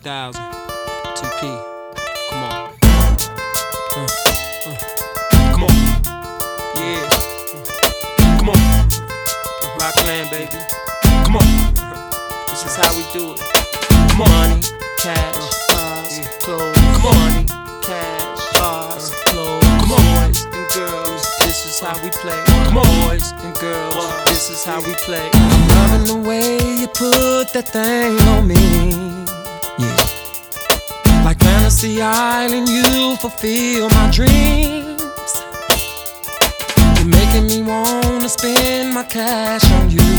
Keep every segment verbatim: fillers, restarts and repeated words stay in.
thousand. T P. Come on. Uh, uh. Come on. Yeah. Uh. Come on. Uh. Rock Land, baby. Come on. This is how we do it. Come on. Money, cash, cars, yeah. Clothes. Come on. Money, cash, cars, clothes. Come on. Boys and girls, this is how we play. Come on. Boys and girls, this is how we play. I'm loving the way you put that thing on me. Yeah. Like Fantasy Island, you fulfill my dreams. You're making me wanna spend my cash on you.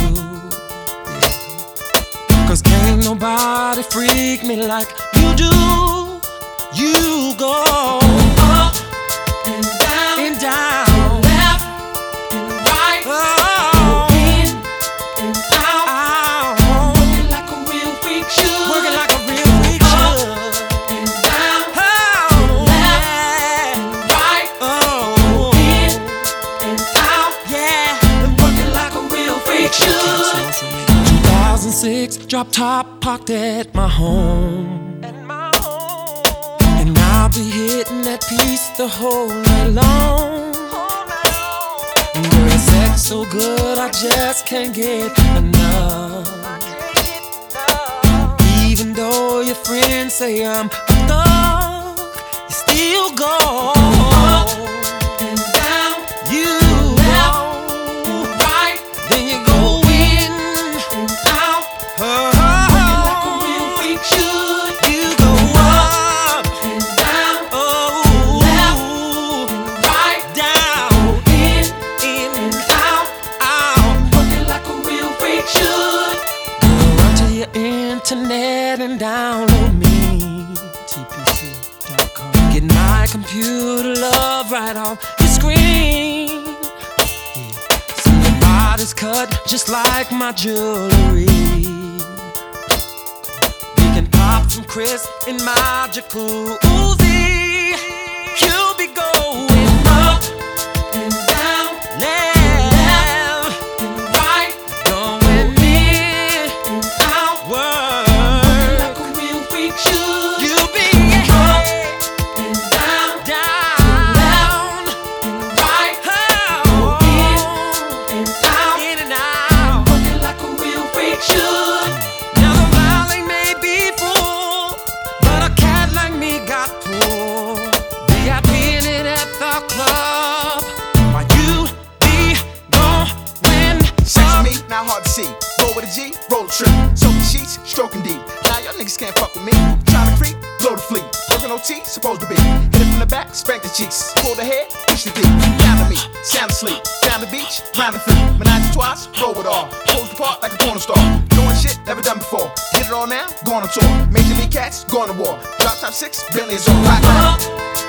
Yeah. Cause can't nobody freak me like you do. You go up and down and down, left and right, oh, in and out, out. Working like a real freak should. Working like a real freak should. Up and down, oh, left and right, oh, in and out, yeah. And working like a real freak should. two thousand six, drop top parked at my home. I'll be hitting that piece the whole night long. Girl, your sex so good, I just can't get enough. Even though your friends say I'm a thug, you still go up and down, you left and right, then you go in and out. Oh, like a real freak should. You go up and down, oh, left and right, down, in, in and out, out. Working like a real freak should. Go run to your internet and download me, T P C dot com. Get my computer love right off your screen. Yeah. See your body's cut just like my jewelry. Pop some Chris in my jacuzzi. You'll be going up and down, left and right, going in and out. Work like a real freak should. You'll be up and down, down, left and right, oh, in and out, in and out. Working like a real freak should. Now the valley may be full, but a cat like me got poor. V I P in it at the club, while you be going Sex up. me, not hard to see. Roll with a G, roll a trip. Soaking sheets, stroking deep. Now y'all niggas can't fuck with me. Try to creep, blow the fleet. Working O T, supposed to be. Hit it from the back, spank the cheeks. Pull the head, push the deep. Down to me, sound asleep. Down the beach, round the feet. Menage twice, roll it all. Pose the part like a porn star. Doing shit never done before. Get it all now, go on a tour. Major League Cats, go on to war. Drop top six, Bentley is on rock.